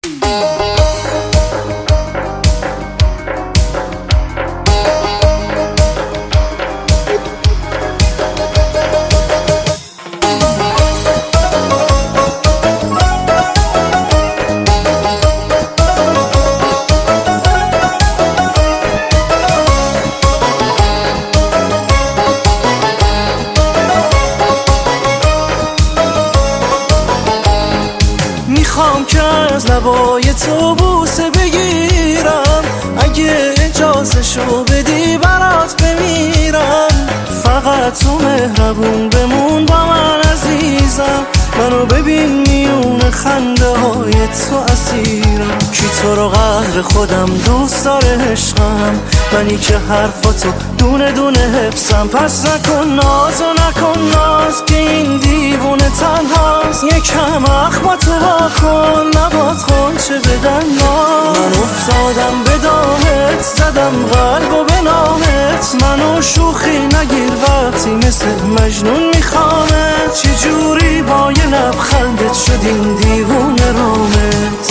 میخوام که از لبای تو بوسه بگیرم، اگه اجازه شو بدی برات بمیرم. فقط تو مهربون بمون با من عزیزم، منو ببین میون خنده های تو اسیرم. کی تو رو قهر خودم دوست داره عشقم، منی که حرفاتو دونه دونه حفظم. پس نکن ناز و نکن ناز که این دیوونه تنهاست. یکم اخماتو وا کن نباد خونچه بدن ناز. من افتادم به دامت زدم قلب و به نامت، منو شوخی نگیر وقتی مثل مجنون میخوامت. چجوری با یه لبخندت شد این دیوونه رامت.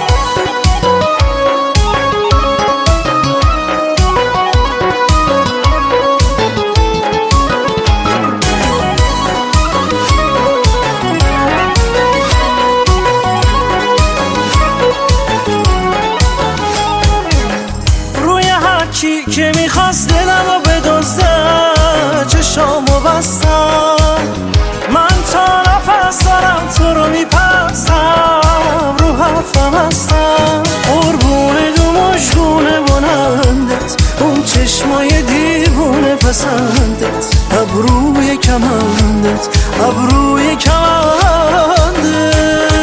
کی که میخواست دلمو بدزده چشامو بستم. من تا نفس دارم تو رو میپسم، رو حرفم هستم. قربونه دو مشگونه بلندت، اون چشمای دیوونه پسندت، ابروی کمندت، ابروی کمندت.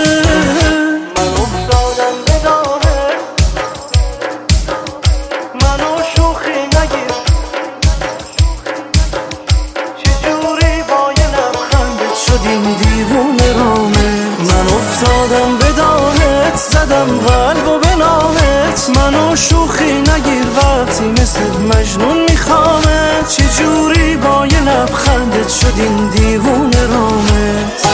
این دیوونه رامت، من افتادم به دامت زدم قلب و به نامت. منو شوخی نگیر وقتی مثل مجنون میخوامت. چجوری با یه لبخندت شد این دیوونه رامت.